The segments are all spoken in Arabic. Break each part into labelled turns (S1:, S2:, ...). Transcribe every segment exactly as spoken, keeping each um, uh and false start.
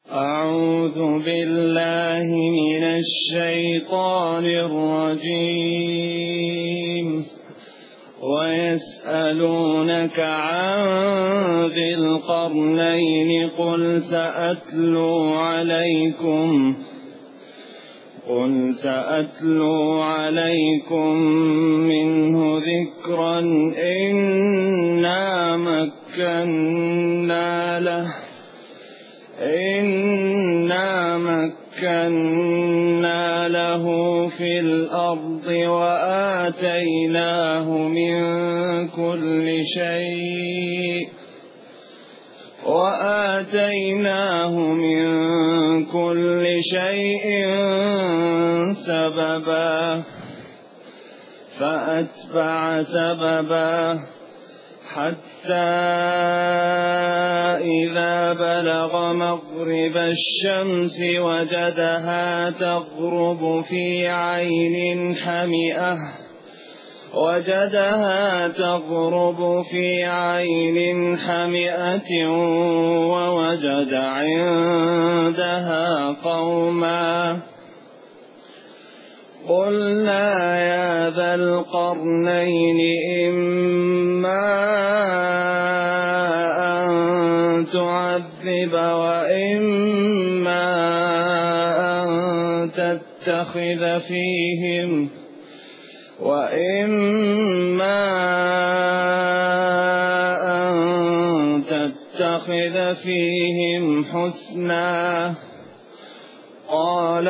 S1: أعوذ بالله من الشيطان الرجيم. ويسألونك عن ذي القرنين قل سأتلو عليكم قل سأتلو عليكم منه ذكرا إنا مكنا له إنا مكنا له في الأرض وآتيناه من كل شيء وآتيناه من كل شيء سببا فأتبع سببا حتى إذا بلغ مغرب الشمس وجدها تغرب في عين حمئة وجدها تغرب في عين حمئة ووجد عندها قوما قلنا يا ذا القرنين إما أن تعذب وإما أن تتخذ فيهم وإما أن تتخذ فيهم حسنا قال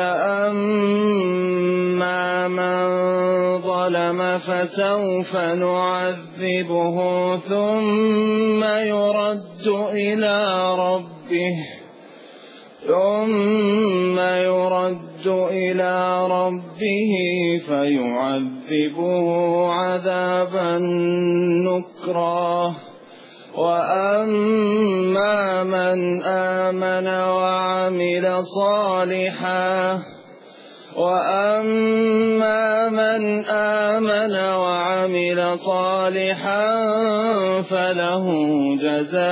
S1: أما من ظلم فسوف نعذبه ثم يرد إلى ربه ثم يرد إلى ربه فيعذبه عذابا نكرا وأما من آمن وعمل صالحا وأما من آمن وعمل صالحا فله جزاء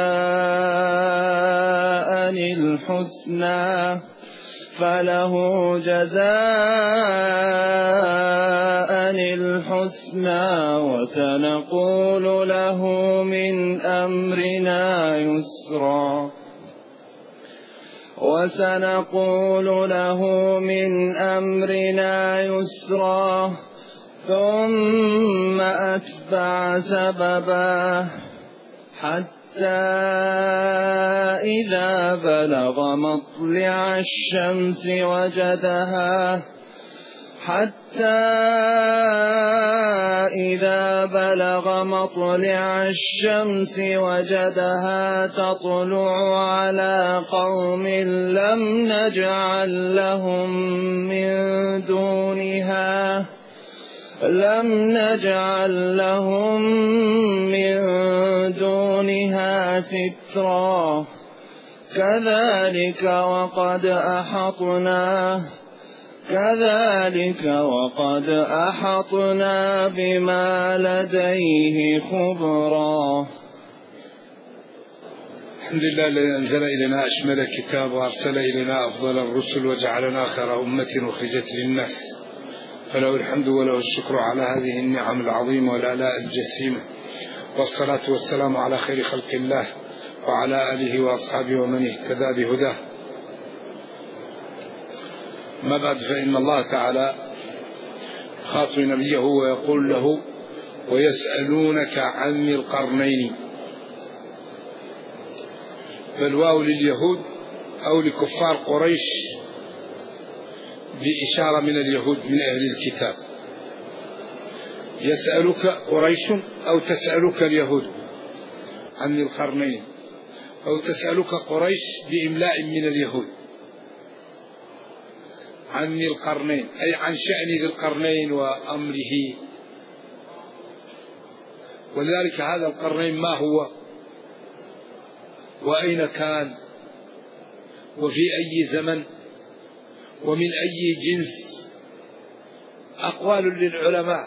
S1: الحسنى فله جزاء الحسنى وسنقول له من أمرنا يسرا وسنقول له من أمرنا يسرا ثم أتبع سببا حتى إذا بلغ مطلع الشمس وجدها حتى إذا بلغ مطلع الشمس وجدها تطلع على قوم لم نجعل لهم من دونها لم نجعل لهم من دونها سترا كذلك وقد أحطنا كذلك وقد أحطنا بما لديه خبرا.
S2: الحمد لله الذي أنزل إلينا أشمل الكتاب وأرسل إلينا أفضل الرسل وجعلنا خير أمة أخرجت للناس فله الحمد وله الشكر على هذه النعم العظيمة والآلاء الجسيمة والصلاة والسلام على خير خلق الله وعلى آله وأصحابه ومن اهتدى بهداه. ما بعد فإن الله تعالى خاطب نبيه ويقول له ويسألونك عن ذي القرنين فالواو لليهود أو لكفار قريش بإشارة من اليهود من أهل الكتاب. يسألك قريش أو تسألك اليهود عن ذي القرنين أو تسألك قريش بإملاء من اليهود عن ذي القرنين أي عن شأن ذي القرنين وأمره. ولذلك هذا القرنين ما هو وأين كان وفي أي زمن ومن أي جنس أقوال للعلماء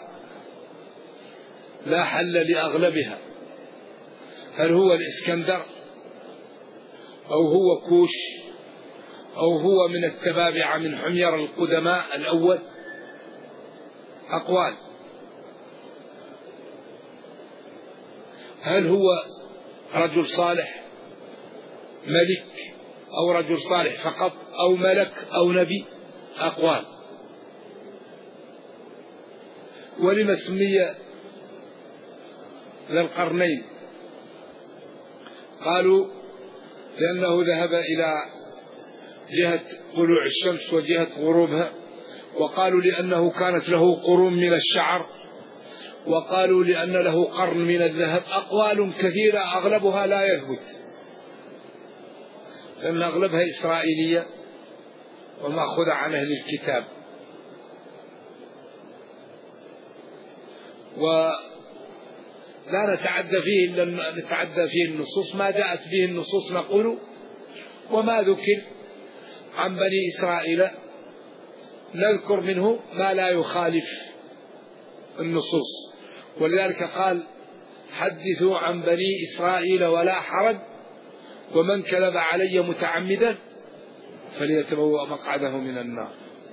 S2: لا حل لأغلبها. هل هو الإسكندر أو هو كوش أو هو من التبابعة من حمير القدماء الأول؟ أقوال. هل هو رجل صالح ملك أو رجل صالح فقط أو ملك أو نبي؟ أقوال. ولما سمي ذا القرنين؟ قالوا لأنه ذهب إلى جهة طلوع الشمس وجهة غروبها، وقالوا لأنه كانت له قرون من الشعر، وقالوا لأن له قرن من الذهب. أقوال كثيرة أغلبها لا يثبت، لأن أغلبها إسرائيلية ومأخوذة عن أهل الكتاب. ولا نتعدى فيه إلا نتعدى فيه النصوص، ما جاءت به النصوص نقول، وما ذكر عن بني إسرائيل نذكر منه ما لا يخالف النصوص. ولذلك قال حدثوا عن بني إسرائيل ولا حرج، ومن كذب علي متعمدا فليتبوأ مقعده من النار.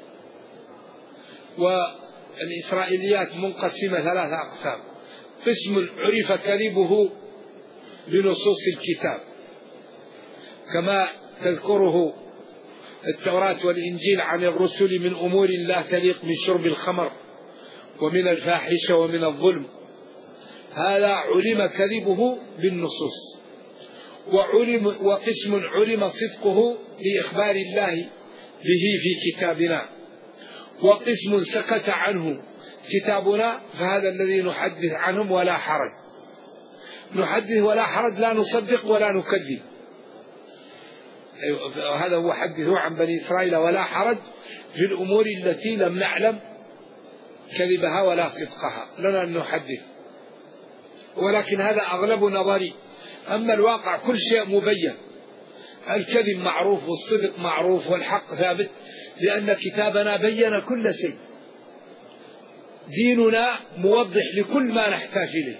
S2: والإسرائيليات منقسمة ثلاثة أقسام: قسم عرف كذبه بنصوص الكتاب كما تذكره التوراة والإنجيل عن الرسل من أمور لا تليق، من شرب الخمر ومن الفاحشة ومن الظلم، هذا علم كذبه بالنصوص. وعلم وقسم علم صدقه لإخبار الله به في كتابنا، وقسم سكت عنه كتابنا، فهذا الذي نحدث عنهم ولا حرج. نحدث ولا حرج، لا نصدق ولا نكذب. هذا هو حدثوا عن بني إسرائيل ولا حرج في الأمور التي لم نعلم كذبها ولا صدقها، لنا أن نحدث. ولكن هذا أغلب نظري. أما الواقع كل شيء مبين، الكذب معروف والصدق معروف والحق ثابت، لأن كتابنا بين كل شيء. ديننا موضح لكل ما نحتاج إليه،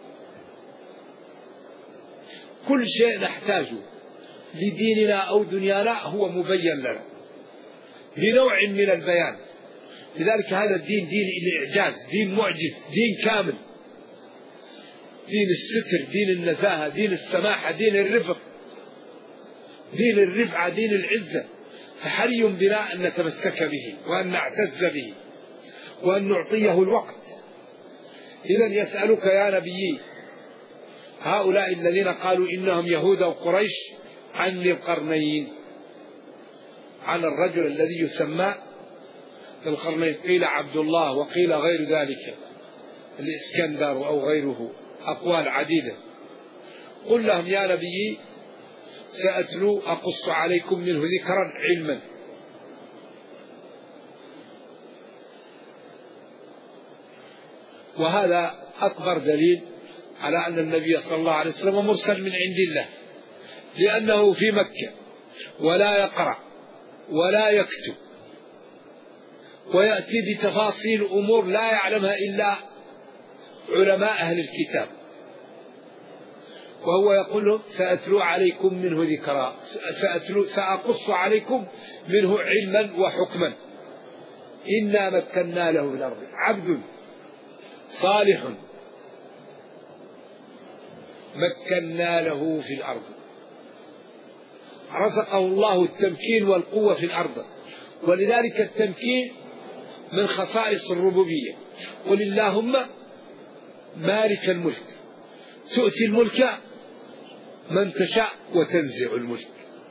S2: كل شيء نحتاجه لديننا أو دنيانا هو مبين لنا بنوع من البيان. لذلك هذا الدين دين الإعجاز، دين معجز، دين كامل، دين الستر، دين النزاهة، دين السماحة، دين الرفق، دين الرفعة، دين العزة. فحري بنا أن نتمسك به وأن نعتز به وأن نعطيه الوقت. إذن يسألك يا نبي هؤلاء الذين قالوا إنهم يهود وقريش عن القرنين، عن الرجل الذي يسمى القرنين، قيل عبد الله وقيل غير ذلك، الإسكندر أو غيره، أقوال عديدة. قل لهم يا نبي سأتلو أقص عليكم منه ذكرا علما. وهذا أكبر دليل على أن النبي صلى الله عليه وسلم مرسل من عند الله، لأنه في مكة ولا يقرأ ولا يكتب، ويأتي بتفاصيل أمور لا يعلمها إلا علماء أهل الكتاب. وهو يقول لهم سأتلو عليكم منه ذكرا، سأتلو سأقص عليكم منه علما وحكما. إنا مكنا له في الأرض، عبد صالح مكنا له في الأرض، رزقه الله التمكين والقوة في الأرض. ولذلك التمكين من خصائص الربوبية. قل اللهم مالك الملك تؤتي الملك من تشاء وتنزع الملك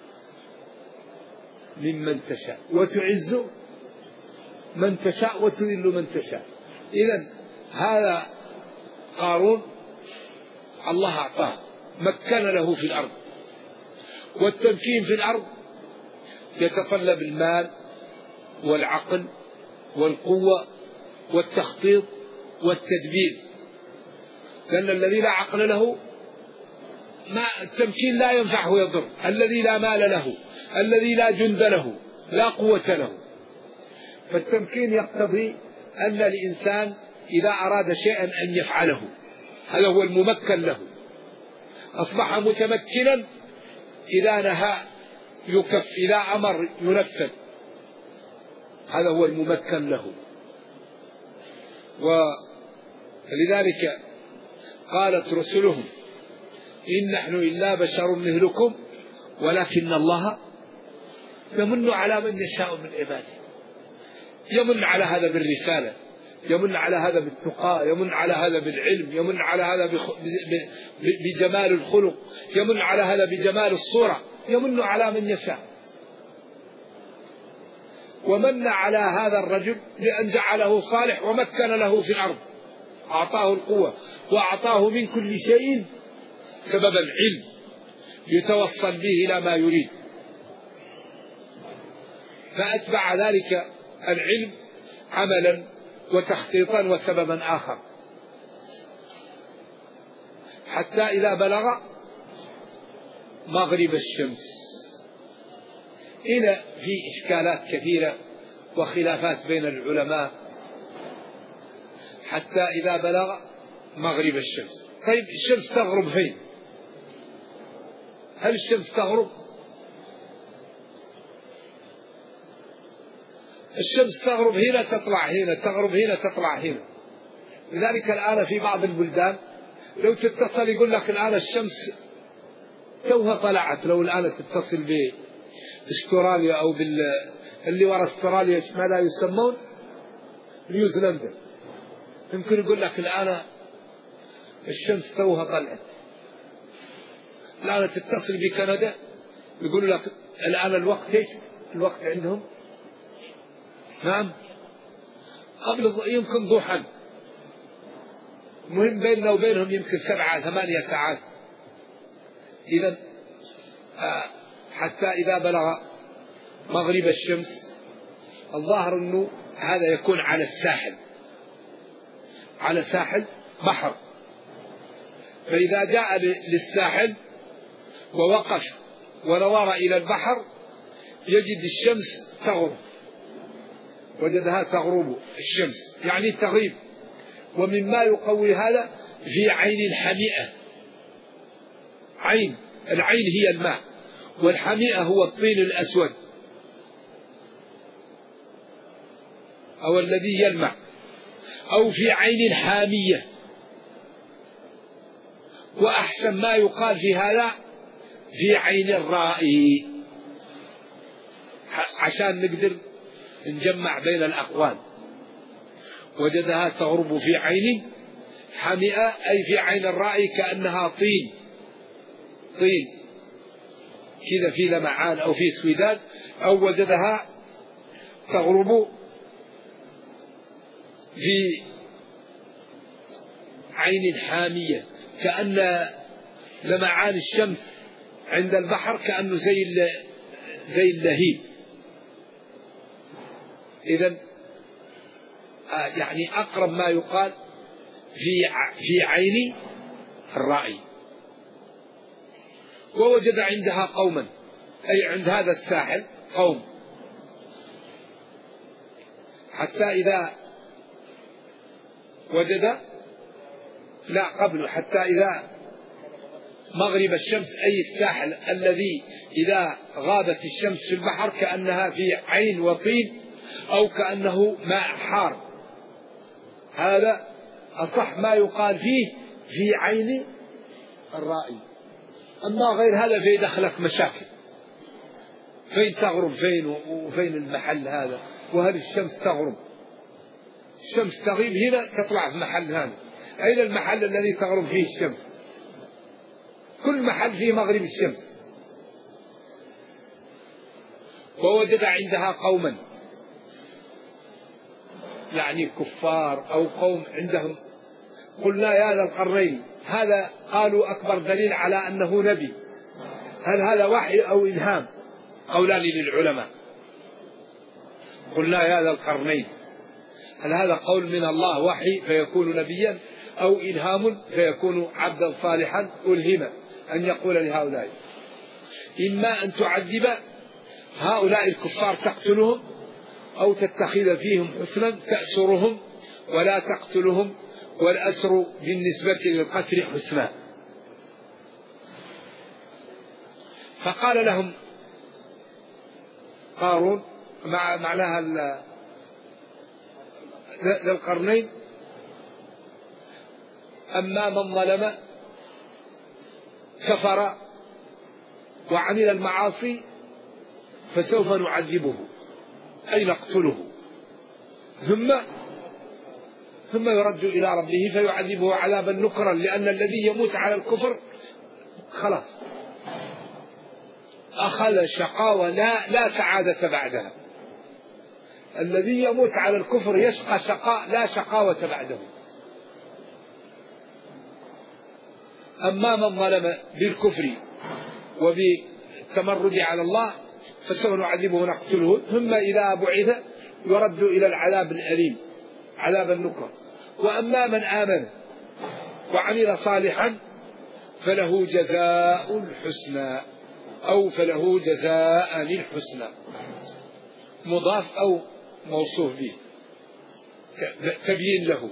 S2: ممن تشاء وتعز من تشاء وتذل من تشاء. إذن هذا قارون الله أعطاه، مكن له في الأرض. والتمكين في الأرض يتطلب المال والعقل والقوة والتخطيط والتدبير، لأن الذي لا عقل له ما التمكين لا ينفعه يضر، الذي لا مال له، الذي لا جند له، لا قوة له. فالتمكين يقتضي أن الإنسان إذا أراد شيئا أن يفعله، هذا هو الممكن له. أصبح متمكنا إذا نهى يكف، إذا أمر ينفذ، هذا هو الممكن له. ولذلك قالت رسلهم إن نحن إلا بشر مثلكم ولكن الله يمن على من يشاء من عباده. يمن على هذا بالرسالة، يمن على هذا بالتقى، يمن على هذا بالعلم، يمن على هذا بجمال الخلق، يمن على هذا بجمال الصورة، يمن على من يشاء. ومن على هذا الرجل لأن جعله صالح ومكن له في الأرض، أعطاه القوة وأعطاه من كل شيء سبب العلم يتوصل به إلى ما يريد، فأتبع ذلك العلم عملا وتخطيطا وسببا آخر، حتى إذا بلغ مغرب الشمس. هنا في إشكالات كثيرة وخلافات بين العلماء. حتى إذا بلغ مغرب الشمس، طيب الشمس تغرب فين؟ هل الشمس تغرب؟ الشمس تغرب هنا تطلع هنا، تغرب هنا تطلع هنا. لذلك الآن في بعض البلدان لو تتصل يقول لك الآن الشمس توها طلعت، لو الآن تتصل باستراليا أو بال اللي وراء استراليا ماذا يسمون؟ نيوزيلندا، يمكن يقول لك الآن الشمس توها طلعت. الآن تتصل بكندا يقولوا لك الآن الوقت ايش؟ الوقت عندهم نعم قبل يمكن ضحى، المهم بيننا وبينهم يمكن سبعة ثمانية ساعات. إذا حتى إذا بلغ مغرب الشمس، الظاهر أنه هذا يكون على الساحل، على ساحل بحر. فإذا جاء للساحل ووقف ونظر إلى البحر يجد الشمس تغرب، وجدها تغرب الشمس يعني تغيب. ومما يقوي هذا في عين الحمئة، عين العين هي الماء، والحمئة هو الطين الأسود أو الذي يلمع، أو في عين الحامية. وأحسن ما يقال في هذا في عين الرائي، عشان نقدر نجمع بين الأقوال. وجدها تغرب في عين حمئة أي في عين الرائي، كأنها طين طين كذا في لمعان أو في سويداد، أو وجدها تغرب في عين حامية، كأن لمعان الشمس عند البحر كأنه زي زي اللهيب. إذن يعني أقرب ما يقال في في عين الرائي. ووجد عندها قوما، أي عند هذا الساحل قوم، حتى إذا وجد لا قبل حتى إذا مغرب الشمس، أي الساحل الذي إذا غابت الشمس في البحر كأنها في عين وطين أو كأنه ماء حار. هذا أصح ما يقال فيه في عين الرائي. أما غير هذا في دخلك مشاكل، فين تغرب فين وفين المحل هذا، وهل الشمس تغرب؟ الشمس تغيب هنا تطلع في محل هذا، أين المحل الذي تغرب فيه الشمس؟ كل محل فيه مغرب الشمس. ووجد عندها قوما، يعني كفار أو قوم عندهم. قلنا يا ذا القرنين، هذا قالوا أكبر دليل على أنه نبي. هل هذا وحي أو إلهام؟ قولان للعلماء. قلنا يا ذا القرنين، هل هذا قول من الله وحي فيكون نبيا، أو إلهام فيكون عبدا صالحا ألهم أن يقول لهؤلاء إما أن تعذب هؤلاء الكفار تقتلهم، أو تتخذ فيهم حسنا تأسرهم ولا تقتلهم، والأسر بالنسبة للقتل حسنا. فقال لهم قارون مع معناها ذي القرنين. أما من ظلم كفر وعمل المعاصي فسوف نعذبه أي نقتله ثم ثم يرد إلى ربه فيعذبه عذابا نكرا، لأن الذي يموت على الكفر خلاص أخذ شقاوة لا, لا سعادة بعدها. الذي يموت على الكفر يشقى شقاء لا شقاوة بعده. أما من ظلم بالكفر وبالتمرد على الله فسوف نعذبه ونقتله ثم إذا بعث يرد إلى العذاب الأليم عذاب النكر. وأما من آمن وعمل صالحا فله جزاء الحسنى أو فله جزاء للحسنى، مضاف أو موصوف به تبيين له.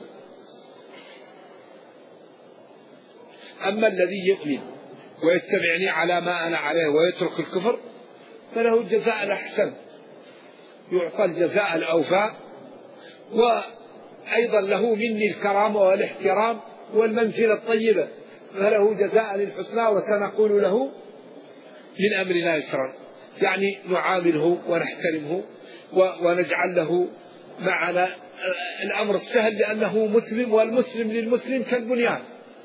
S2: أما الذي يؤمن ويتبعني على ما أنا عليه ويترك الكفر فله الجزاء الأحسن، يعطى الجزاء الأوفى، وأيضا له مني الكرامة والاحترام والمنزلة الطيبة، فله جزاء للحسنى وسنقول له من أمرنا يسرا، يعني نعامله ونحترمه ونجعل له معنا الأمر السهل لأنه مسلم، والمسلم للمسلم كالبنيان.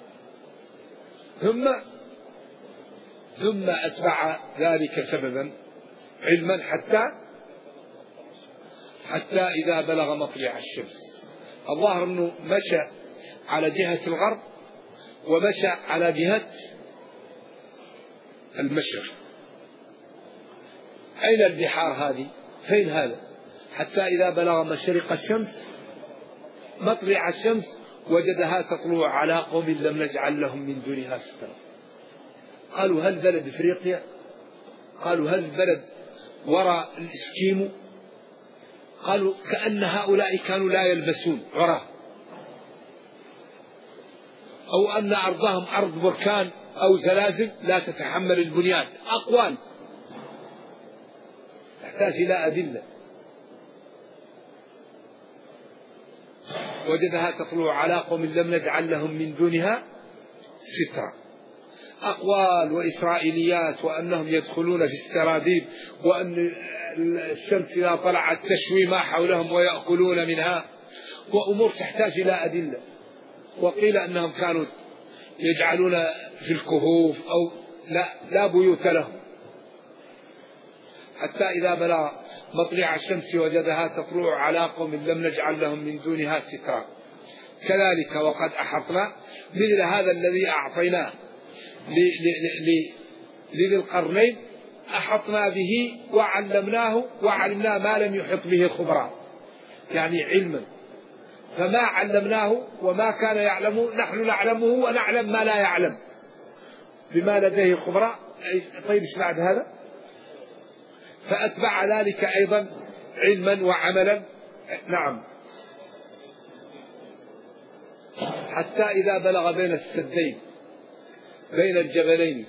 S2: ثم ثم أتبع ذلك سببا علما حتى حتى إذا بلغ مطلع الشمس. الظاهر أنه مشى على جهة الغرب ومشى على جهة المشرق. أين البحار هذه؟ فين هذا؟ حتى إذا بلغ مشرق الشمس مطلع الشمس وجدها تطلع على قوم لم نجعل لهم من دونها سترا. قالوا هل بلد إفريقيا؟ قالوا هل بلد وراء الإسكيمو؟ قالوا كأن هؤلاء كانوا لا يلبسون عراه، أو أن أرضهم أرض بركان أو زلازل لا تتحمل البنيان. أقوال تحتاج إلى أدلة. وجدها تطلع على قوم لم نجعل لهم من دونها سترا. أقوال وإسرائيليات، وأنهم يدخلون في السراديب، وأن الشمس إذا طلعت تشوي ما حولهم ويأكلون منها، وأمور تحتاج إلى أدلة. وقيل أنهم كانوا يجعلون في الكهوف أو لا, لا بيوت لهم. حتى إذا بلغ مطلع الشمس وجدها تطلع على قوم لم نجعل لهم من دونها سترا. كذلك وقد أحطنا مثل هذا الذي أعطيناه لذي القرنين أحطنا به وعلمناه وعلمنا ما لم يحط به خبراء، يعني علما. فما علمناه وما كان يعلمه نحن نعلمه ونعلم ما لا يعلم بما لديه خبراء. طيب ايش بعد هذا؟ فأتبع ذلك أيضا علما وعملا. نعم. حتى إذا بلغ بين السدين بين الجبلين،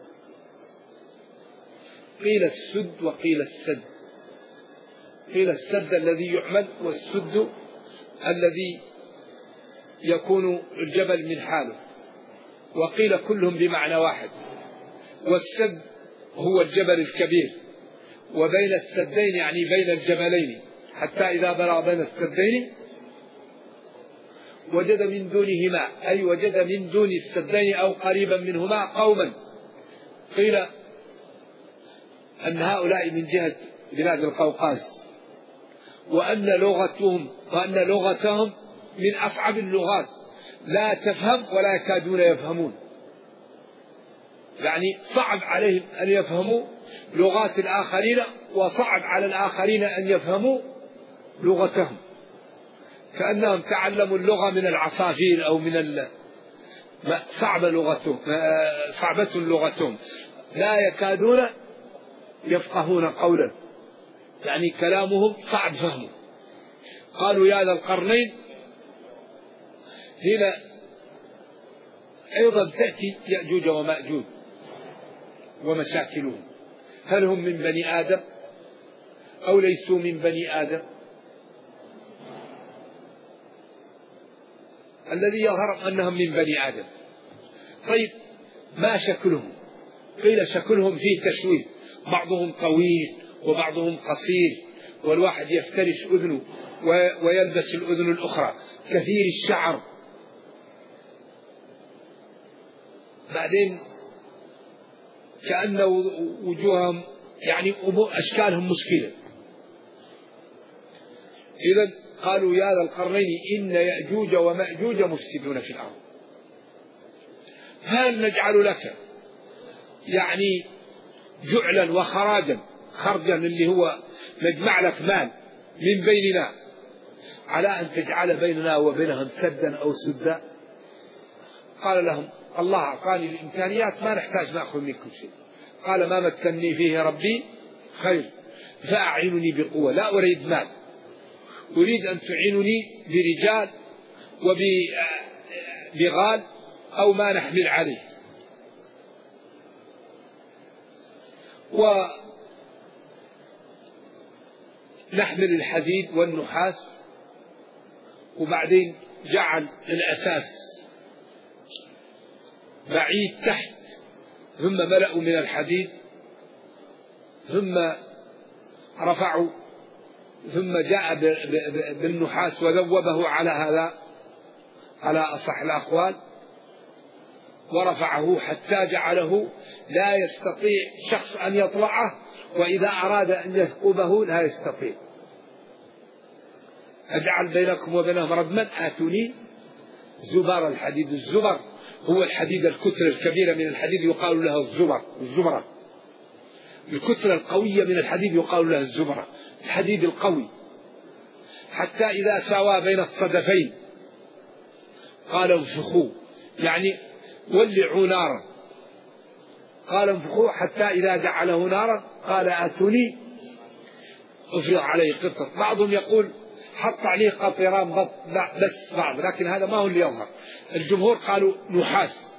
S2: قيل السد وقيل السد. قيل السد الذي يعمل، والسد الذي يكون الجبل من حاله، وقيل كلهم بمعنى واحد. والسد هو الجبل الكبير، وبين السدين يعني بين الجبلين. حتى إذا بلغ بين السدين وجد من دونهما، أي وجد من دون السدين أو قريبا منهما قوما. قيل أن هؤلاء من جهة بلاد القوقاز، وأن لغتهم وأن لغتهم من أصعب اللغات، لا تفهم ولا يكادون يفهمون، يعني صعب عليهم أن يفهموا لغات الآخرين، وصعب على الآخرين أن يفهموا لغتهم، كأنهم تعلموا اللغة من العصافير أو من ال... صعبة لغتهم صعبة لغتهم لا يكادون يفقهون قولا، يعني كلامهم صعب فهمه. قالوا يا ذا القرنين. هنا أيضا تأتي يأجوج ومأجوج ومشاكلهم، هل هم من بني آدم
S3: أو ليسوا من بني آدم؟ الذي يظهر أنهم من بني آدم. طيب ما شكلهم؟ قيل شكلهم فيه تشويه، بعضهم طويل وبعضهم قصير، والواحد يفترش أذنه ويلبس الأذن الأخرى، كثير الشعر. بعدين كأن وجوههم يعني أشكالهم مشكلة. إذن قالوا يا ذا القرنين إن يأجوج ومأجوج مفسدون في الأرض، هل نجعل لك يعني جعلا وخراجا، خرجا اللي هو نجمع لك مال من بيننا على أن تجعل بيننا وبينهم سدا أو سدا؟ قال لهم الله أعطاني الإمكانيات، ما نحتاج نأخذ منكم شيء. قال ما مكنني فيه ربي خير فأعينني بقوة، لا أريد مال، أريد أن تعينني برجال وبغال أو ما نحمل عليه. ونحمل الحديد والنحاس، وبعدين جعل الأساس بعيد تحت، ثم ملأوا من الحديد، ثم رفعوا، ثم جاء بالنحاس وذوبه على هذا على أصح الأقوال، ورفعه حتى جعله لا يستطيع شخص أن يطلعه، وإذا أراد أن يثقبه لا يستطيع. أجعل بينكم وبينهم ردما آتوني زبر الحديد. الزبر هو الحديد الكتلة الكبيرة من الحديد يقال له الزبر، الزبرة. الكتلة القوية من الحديد يقال له الزبرة، الحديد القوي. حتى إذا ساوى بين الصدفين قال انفخوا، يعني ولعوا نارا. قال انفخوا حتى إذا جعله نارا قال آتوني أفرغ عليه قطر. بعضهم يقول حط عليه قطران بس بعض، لكن هذا ما هو اللي يظهر. الجمهور قالوا نحاس.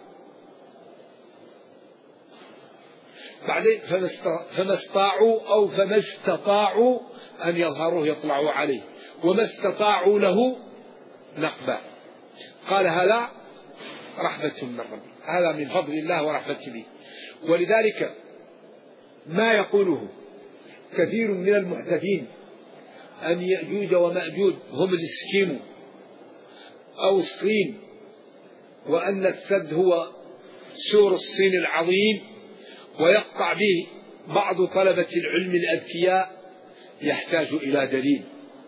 S3: بعدين فما استطاعوا أو فما استطاعوا أن يظهروه يطلعوا عليه، وما استطاعوا له نقبا. قال هذا رحمة من ربي، هذا من فضل الله ورحمته به. ولذلك ما يقوله كثير من المحدثين أن يأجوج ومأجوج هم الإسكيمو أو الصين، وأن السد هو سور الصين العظيم، ويقطع به بعض طلبة العلم الأذكياء، يحتاج إلى دليل.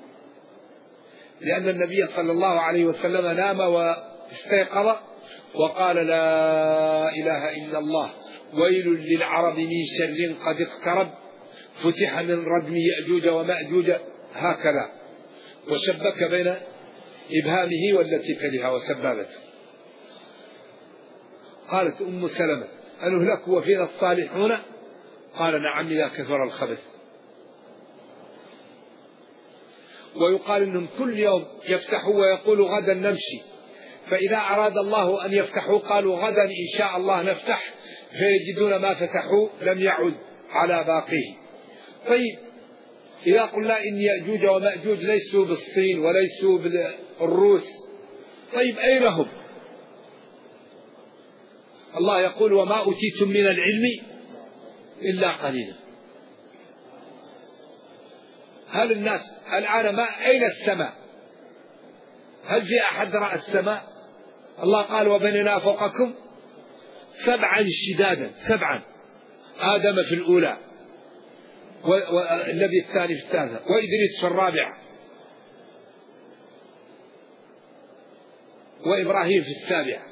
S3: لأن النبي صلى الله عليه وسلم نام واستيقظ وقال لا إله إلا الله ويل للعرب من شر قد اقترب فتح من ردم يأجوج ومأجوج، هكذا، وشبك بين إبهامه والتي تليها وسبابته. قالت أم سلمة أنهلك وفينا الصالحون؟ قال نعم إذا كثر الخبث. ويقال إنهم كل يوم يفتحوا ويقولوا غدا نمشي، فإذا أراد الله أن يفتحوا قالوا غدا إن شاء الله نفتح، فيجدون ما فتحوا لم يعد على باقيه. طيب إذا قلنا إن يأجوج ومأجوج ليسوا بالصين وليسوا بالروس، طيب أين هم؟ الله يقول وما أوتيتم من العلم إلا قليلا. هل الناس الآن ما أين السماء؟ هل في أحد رأى السماء؟ الله قال وبنينا فوقكم سبعا شدادا، سبعا، آدم في الأولى، والنبي الثاني في الثالثة، وإدريس في الرابعة، وإبراهيم في السابعة،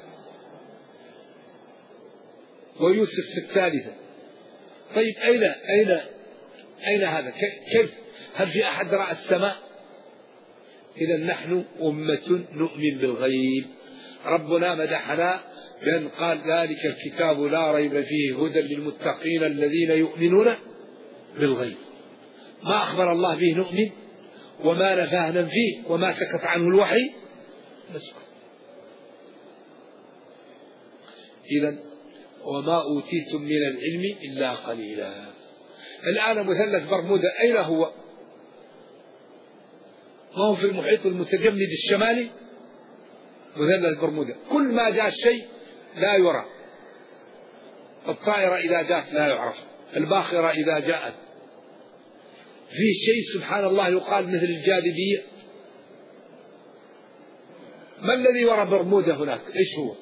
S3: ويوسف في الثالثة. طيب أين أين أين هذا؟ كيف؟ هل في أحد رأى السماء؟ إذا نحن أمة نؤمن بالغيب. ربنا مدحنا بأن قال ذلك الكتاب لا ريب فيه هدى للمتقين الذين يؤمنون بالغيب. ما أخبر الله به نؤمن، وما نفاه ننفيه، وما سكت عنه الوحي نسكت. إذن وما أوتيتم من العلم إلا قليلا. الآن مثلث برمودا أين هو؟ ما هو في المحيط المتجمد الشمالي مثلث برمودا، كل ما جاء الشيء لا يرى. الطائرة إذا جاءت لا يعرف، الباخرة إذا جاءت. في شيء سبحان الله يقال مثل الجاذبية. ما الذي وراء برمودا هناك؟ إيش هو؟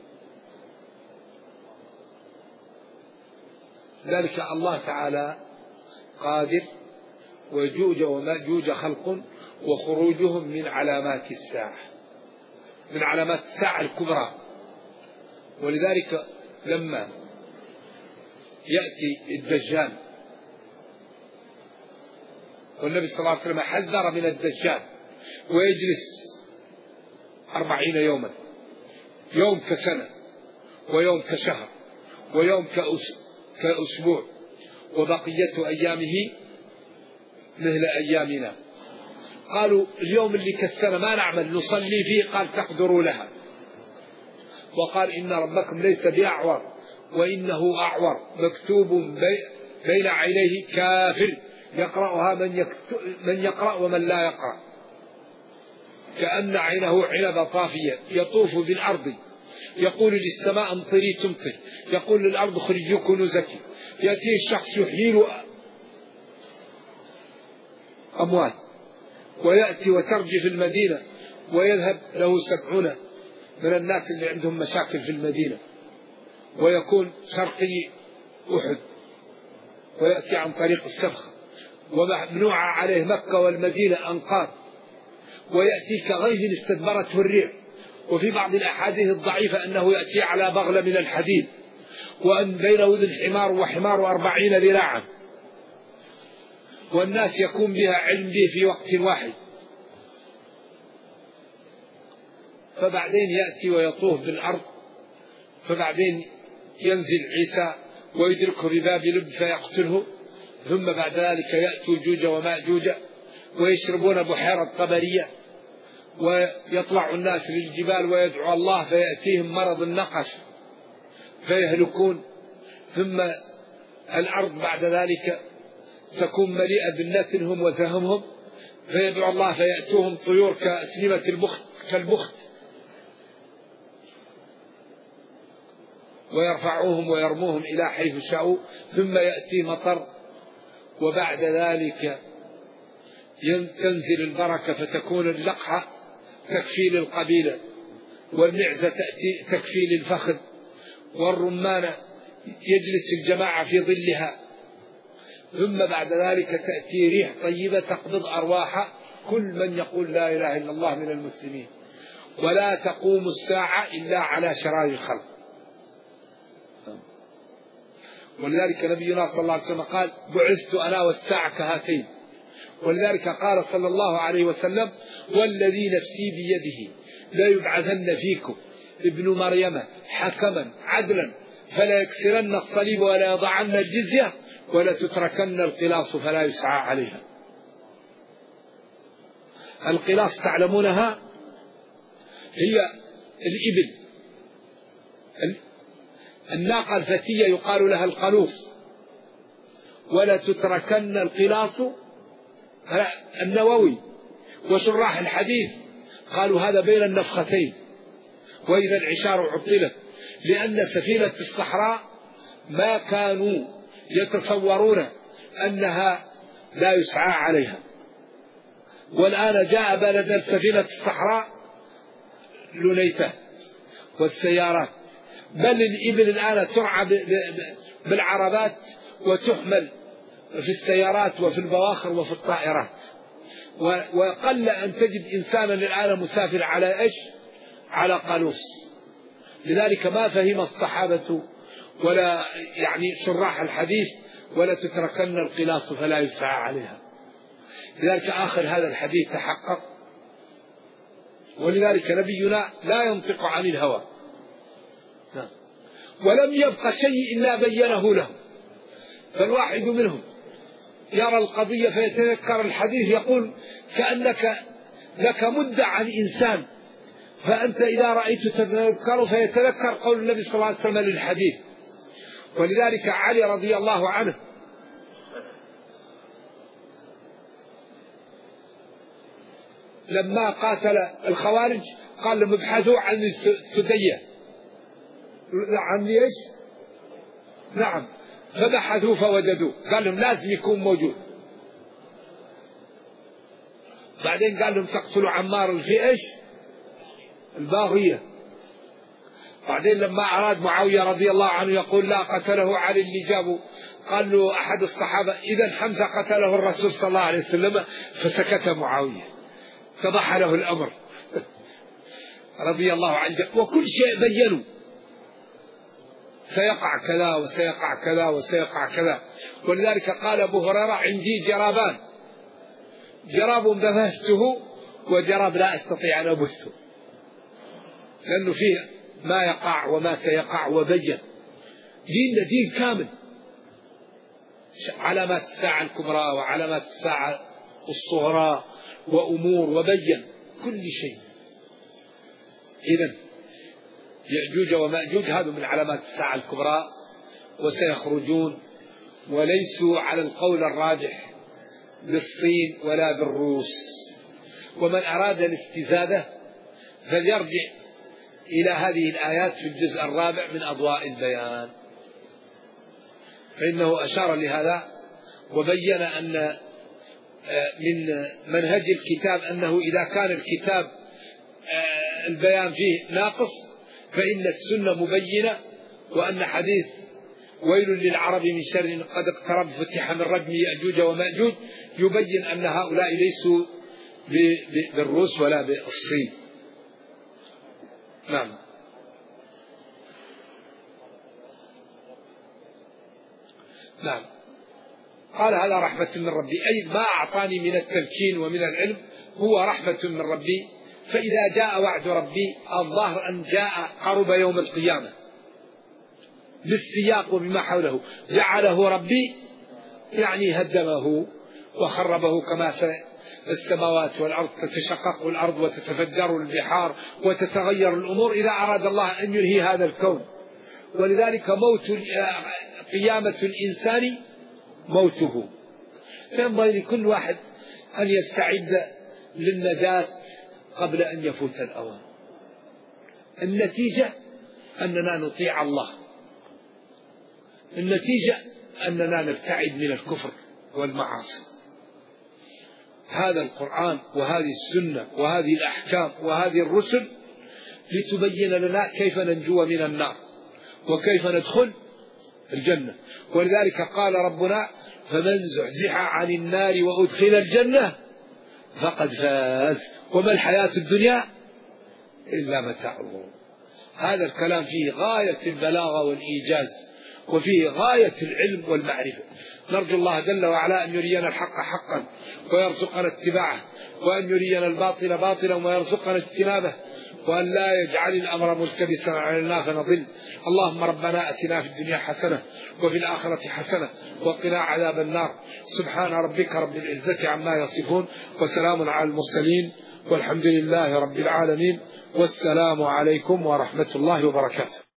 S3: ذلك الله تعالى قادر. ويجوج وماجوج خلق وخروجهم من علامات الساعة، من علامات الساعة الكبرى. ولذلك لما يأتي الدجال، والنبي صلى الله عليه وسلم حذر من الدجال، ويجلس أربعين يوما، يوم كسنة ويوم كشهر ويوم كأسبوع، وبقية أيامه مثل أيامنا. قالوا اليوم اللي كالسنة ما نعمل نصلي فيه، قال تقدروا لها. وقال إن ربكم ليس بأعور وإنه أعور مكتوب بين عينيه كافر يقرأها من, من يقرأ ومن لا يقرأ، كأن عينه عنب طافية يطوف بالأرض، يقول للسماء امطري تمطر، يقول للأرض خرجي كنوزك. يأتي الشخص يحيي له أموال، ويأتي وترجف المدينة، ويذهب له سبعون من الناس اللي عندهم مشاكل في المدينة، ويكون شرقي أحد، ويأتي عن طريق السبخ، وممنوعة عليه مكة والمدينة أنقاض، ويأتي كغيث استدبرته الريح. وفي بعض الأحاديث الضعيفة أنه يأتي على بغلة من الحديد، وأن بين وذن حمار وحمار أربعين ذراعا، والناس يكون بها علم به في وقت واحد. فبعدين يأتي ويطوف بالأرض، فبعدين ينزل عيسى ويدركه بباب لب فيقتله. ثم بعد ذلك يأتوا جوج وماجوج ويشربون بحيرة طبرية، ويطلع الناس للجبال ويدعو الله فيأتيهم مرض النقص فيهلكون. ثم الأرض بعد ذلك تكون مليئة بالنتنهم وزهمهم، فيدعو الله فيأتوهم طيور كأسنمة البخت كالبخت، ويرفعوهم ويرموهم إلى حيث شاءوا. ثم يأتي مطر، وبعد ذلك تنزل البركة فتكون اللقحة تكفي للقبيلة، والمعزة تأتي تكفي للفخذ، والرمانة يجلس الجماعة في ظلها. ثم بعد ذلك تأتي ريح طيبة تقبض أرواح كل من يقول لا إله إلا الله من المسلمين. ولا تقوم الساعة إلا على شرار الخلق. ولذلك نبينا صلى الله عليه وسلم قال بعثت أنا والساعة كهاتين. ولذلك قال صلى الله عليه وسلم والذي نفسي بيده لا يبعثن فيكم ابن مريم حكما عدلا فلا يكسرن الصليب ولا يضعن الجزية ولا تتركن القلاص فلا يسعى عليها. القلاص تعلمونها هي الإبل، الناقة الفتية يقال لها القلوص. ولا تتركن القلاص النووي وشراح الحديث قالوا هذا بين النفختين. وإذا العشار عطلت، لأن سفينة الصحراء ما كانوا يتصورون أنها لا يسعى عليها. والآن جاء بلد سفينة الصحراء لنيته والسيارات، بل الإبل الآن ترعى بالعربات وتحمل في السيارات وفي البواخر وفي الطائرات. وقل أن تجد إنسانا الآن مسافر على إيش؟ على قالوس. لذلك ما فهم الصحابة ولا يعني شراح الحديث ولا تتركن القلاص فلا يسعى عليها. لذلك آخر هذا الحديث تحقق. ولذلك نبينا لا ينطق عن الهوى، ولم يبق شيء إلا بينه له. فالواحد منهم يرى القضية فيتذكر الحديث يقول كأنك لك مدة عن إنسان، فأنت إذا رأيت تتذكر فيتذكر قول النبي صلى الله عليه وسلم للحديث. ولذلك علي رضي الله عنه لما قاتل الخوارج قال لهم ابحثوا عن السدية، عن ايش؟ نعم، فبحثوا فوجدوه، قال لهم لازم يكون موجود. بعدين قال لهم تقتلوا عمار في ايش؟ الباغية. بعدين لما أراد معاوية رضي الله عنه يقول لا قتله علي اللي جابه، قال له أحد الصحابة إذا حمزة قتله الرسول صلى الله عليه وسلم، فسكت معاوية، اتضح له الأمر رضي الله عنه. وكل شيء بينوا سيقع كذا وسيقع كذا وسيقع كذا. ولذلك قال أبو هريرة عندي جرابان، جراب بثته وجراب لا أستطيع أن أبثه، لأنه فيه ما يقع وما سيقع. وبين ديننا دين كامل، علامات الساعة الكبرى وعلامات الساعة الصغرى وأمور، وبين كل شيء. إذن يأجوج ومأجوج هذا من علامات الساعة الكبرى، وسيخرجون، وليسوا على القول الراجح بالصين ولا بالروس. ومن أراد الاستزادة فليرجع إلى هذه الآيات في الجزء الرابع من أضواء البيان، فإنه أشار لهذا وبين أن من منهج الكتاب أنه إذا كان الكتاب البيان فيه ناقص فإن السنة مبينة، وأن حديث ويل للعرب من شر قد اقترب فتح من رجم يأجوج ومأجوج يبين أن هؤلاء ليسوا بالروس ولا بالصين. نعم. نعم. قال هذا رحمة من ربي، أي ما أعطاني من التمكين ومن العلم هو رحمة من ربي. فإذا جاء وعد ربي الظاهر أن جاء قرب يوم القيامة بالسياق وبما حوله، جعله ربي يعني هدمه وخربه، كما السماوات والأرض تتشقق الأرض وتتفجر البحار وتتغير الأمور إذا أراد الله أن ينهي هذا الكون. ولذلك موت قيامة الإنسان موته، فينبغي لكل واحد أن يستعد للنجاة قبل أن يفوت الأوان. النتيجة أننا نطيع الله، النتيجة أننا نبتعد من الكفر والمعاصي. هذا القرآن وهذه السنة وهذه الأحكام وهذه الرسل لتبين لنا كيف ننجو من النار وكيف ندخل الجنة. ولذلك قال ربنا فمن زحزح عن النار وأدخل الجنة فقد فاز وما الحياة الدنيا إلا متاع الغرور. هذا الكلام فيه غاية البلاغة والإيجاز، وفيه غاية العلم والمعرفة. نرجو الله جل وعلا أن يرينا الحق حقا ويرزقنا اتباعه، وأن يرينا الباطل باطلا ويرزقنا اجتنابه، وأن لا يجعل الأمر ملتبسا علينا فنضل. اللهم ربنا أتنا في الدنيا حسنة وفي الآخرة حسنة وقنا عذاب النار. سبحان ربك رب العزة عما يصفون، وسلام على المرسلين، والحمد لله رب العالمين، والسلام عليكم ورحمة الله وبركاته.